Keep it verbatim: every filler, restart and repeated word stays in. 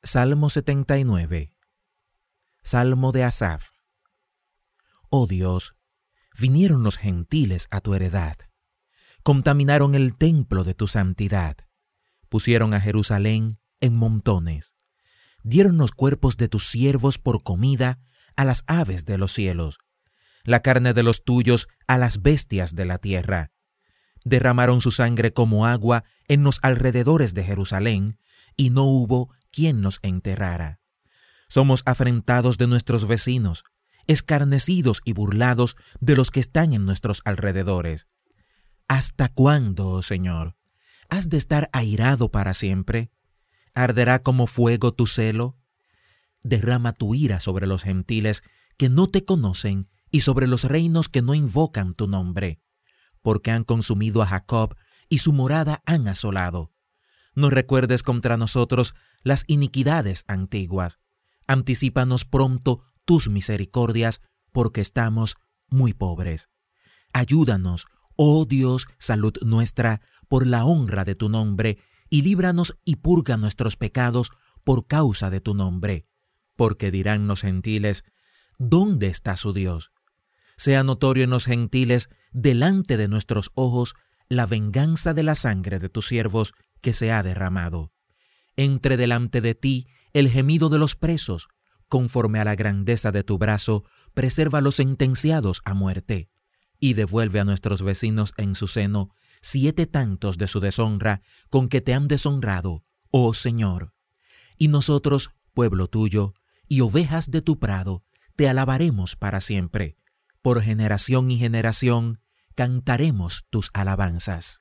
Salmo setenta y nueve. Salmo de Asaf. Oh Dios, vinieron los gentiles a tu heredad, contaminaron el templo de tu santidad, pusieron a Jerusalén en montones, dieron los cuerpos de tus siervos por comida a las aves de los cielos, la carne de los tuyos a las bestias de la tierra. Derramaron su sangre como agua en los alrededores de Jerusalén, y no hubo quien nos enterrara. Somos afrentados de nuestros vecinos, escarnecidos y burlados de los que están en nuestros alrededores. ¿Hasta cuándo, oh Señor? ¿Has de estar airado para siempre? ¿Arderá como fuego tu celo? Derrama tu ira sobre los gentiles que no te conocen y sobre los reinos que no invocan tu nombre, porque han consumido a Jacob y su morada han asolado. No recuerdes contra nosotros las iniquidades antiguas. Anticípanos pronto tus misericordias, porque estamos muy pobres. Ayúdanos, oh Dios, salud nuestra, por la honra de tu nombre, y líbranos y purga nuestros pecados por causa de tu nombre. Porque dirán los gentiles, ¿dónde está su Dios? Sea notorio en los gentiles, delante de nuestros ojos, la venganza de la sangre de tus siervos que se ha derramado. Entre delante de ti el gemido de los presos, conforme a la grandeza de tu brazo, preserva a los sentenciados a muerte, y devuelve a nuestros vecinos en su seno siete tantos de su deshonra con que te han deshonrado, oh Señor. Y nosotros, pueblo tuyo, y ovejas de tu prado, te alabaremos para siempre. Por generación y generación cantaremos tus alabanzas.